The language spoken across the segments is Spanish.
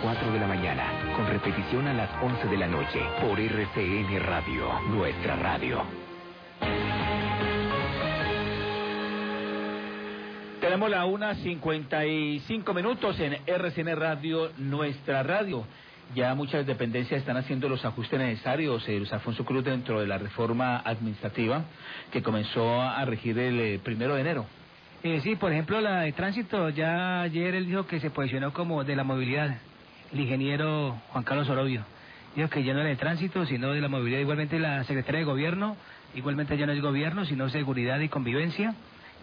4 de la mañana, con repetición a las 11 de la noche, por RCN Radio, nuestra radio. Tenemos la 1:55 en RCN Radio, nuestra radio. Ya muchas dependencias están haciendo los ajustes necesarios, Luis Alfonso Cruz, dentro de la reforma administrativa que comenzó a regir el 1 de enero. Sí, por ejemplo, la de tránsito, ya ayer él dijo que se posicionó como de la movilidad, el ingeniero Juan Carlos Orobio. Dijo que ya no era de tránsito, sino de la movilidad. Igualmente la secretaria de Gobierno, igualmente ya no es Gobierno, sino Seguridad y Convivencia.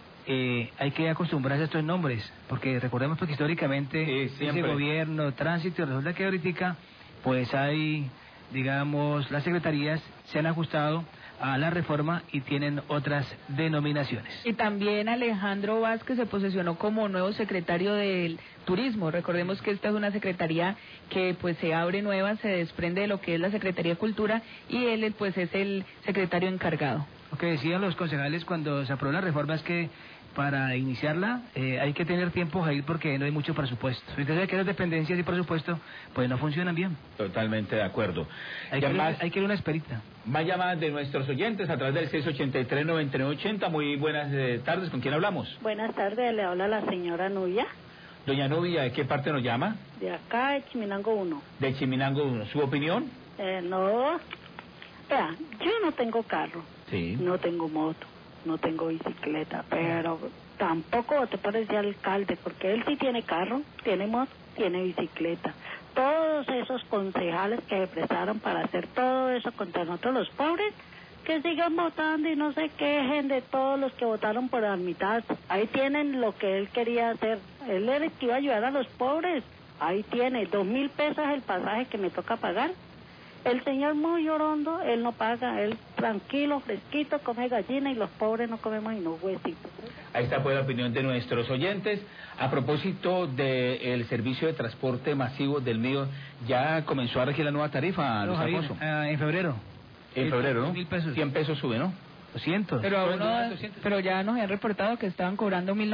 Hay que acostumbrarse a estos nombres, porque recordemos que históricamente ese Gobierno, Tránsito, resulta que ahorita pues hay, digamos, las secretarías se han ajustado a la reforma y tienen otras denominaciones. Y también Alejandro Vázquez se posicionó como nuevo secretario del Turismo. Recordemos que esta es una secretaría que pues se abre nueva, se desprende de lo que es la Secretaría de Cultura y él pues es el secretario encargado. Lo que decían los concejales cuando se aprobó la reforma es que para iniciarla hay que tener tiempo, Jair, porque no hay mucho presupuesto. Entonces, que las dependencias y presupuesto pues no funcionan bien. Totalmente de acuerdo. Hay que ir una esperita. Más llamadas de nuestros oyentes a través del 683-9980. Muy buenas tardes. ¿Con quién hablamos? Buenas tardes, le habla la señora Nubia. Doña Nubia, ¿de qué parte nos llama? De acá, de Chiminango 1. De Chiminango 1. ¿Su opinión? No. Vea, yo no tengo carro. Sí. No tengo moto. No tengo bicicleta, pero tampoco voté por ese alcalde, porque él sí tiene carro, tiene moto, tiene bicicleta. Todos esos concejales que se prestaron para hacer todo eso contra nosotros los pobres, que sigan votando y no se quejen de todos los que votaron por la mitad. Ahí tienen lo que él quería hacer. Él era el que iba a ayudar a los pobres. Ahí tiene 2.000 pesos el pasaje que me toca pagar. El señor muy llorondo, él no paga, él tranquilo, fresquito, come gallina y los pobres no comemos y no huesitos. Ahí está pues la opinión de nuestros oyentes. A propósito del servicio de transporte masivo del mío, ya comenzó a regir la nueva tarifa, Luis Alfonso. En febrero. En febrero, ¿no? 1.000 pesos. 100 pesos sube, ¿no? 200. Pero ya nos han reportado que estaban cobrando 1.000.